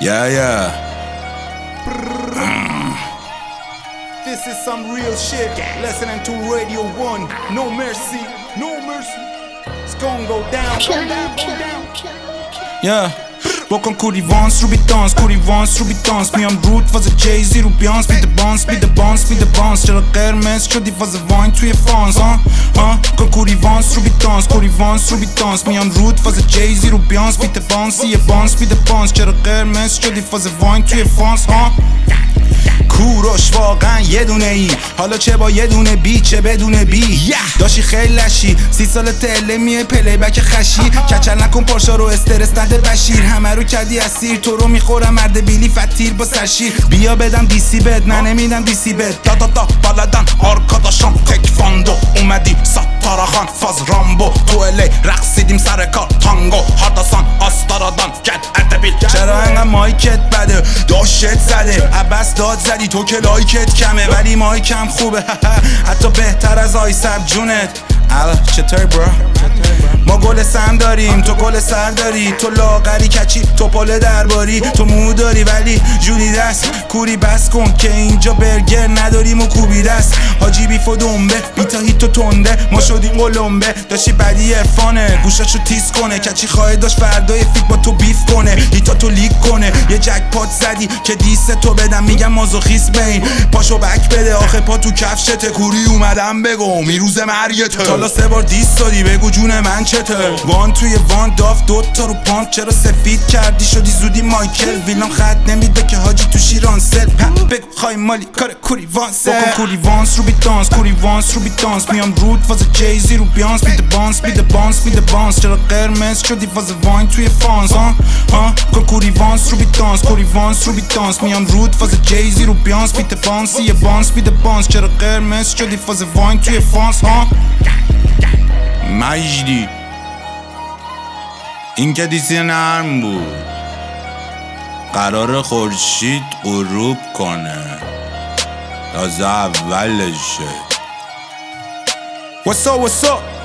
Yeah. This is some real shit. Listening to Radio 1. No mercy. It's gonna go down. Yeah. بکن کوری وانس رو بیتانس میام رود فاز جیزی رو بیانس بیده بانس چرا قرمز شدی فاز واین توی فانس کن کوری وانس رو بیتانس میام رود فاز جیزی رو بیانس بیده بانس چرا قرمز شدی فاز واین توی فانس کوروش واقعا یه دونه ای، حالا چه با یه دونه بی چه بدون بی داشی خیلی لشی 30 سال تله میه پلی بک خشی کچل نکن پارشا رو استرس نده بشیر همه رو کردی اسیر تو رو میخورم مرد بیلی فتیر با سرشیر بیا بدم دیسی بد نه نمیدم دیسی بد دا بلدن آرکاداشان تکفاندو اومدی ساتاراخان فاز رامبو تو الی رقصیدیم سر کار تانگو هارداسان آستارادان گد اردبیل چرا انقدر مایکت بده داشت زده عباس داد زدی تو که لایکت کمه ولی مایکم خوبه حتی بهتر از آیسب جونت چطور برا؟ ما گل سم داریم تو گل سر داری تو لاغری کچی تو پل درباری تو مو داری ولی جولی دست کوری بس کن که اینجا برگر نداریم و کوبی دست حاجی بیف و دنبه بیتا هیت و تنده ما شدیم قلمبه داشتی بدی افانه گوشاشو تیز کنه کچی خواهد داشت فردای فیک با تو بیف کنه هیتا تو لیک کنه یه جک پات زدی که دیست تو بدم میگم مازوخیست بین پاشو بک بده آخه پا تو کفشته کوری اومدم بگو میروز مرگته حالا 3 بار دیست دادی بگو جون من چته وان توی وان داف دوتا رو پامپ چرا سفید کردی شدی زودی مایکل ویلام خط نمیده که حاجی تو شیرانسل بگو خواهی مالی کار کوری وانسه بکن کوری وانس رو بیتانس میام رود فاز جیزی رو بیانس بیده بانس چرا قرمز شدی فاز واین توی فانس کن کوری وانس رو بیتانس میام رود فاز جیزی رو بیانس بیده بانس چرا قرمز شدی فاز واین توی فانس مجدی این که دیسی نرم بود قرار خورشید غروب کنه تازه اولشه What's up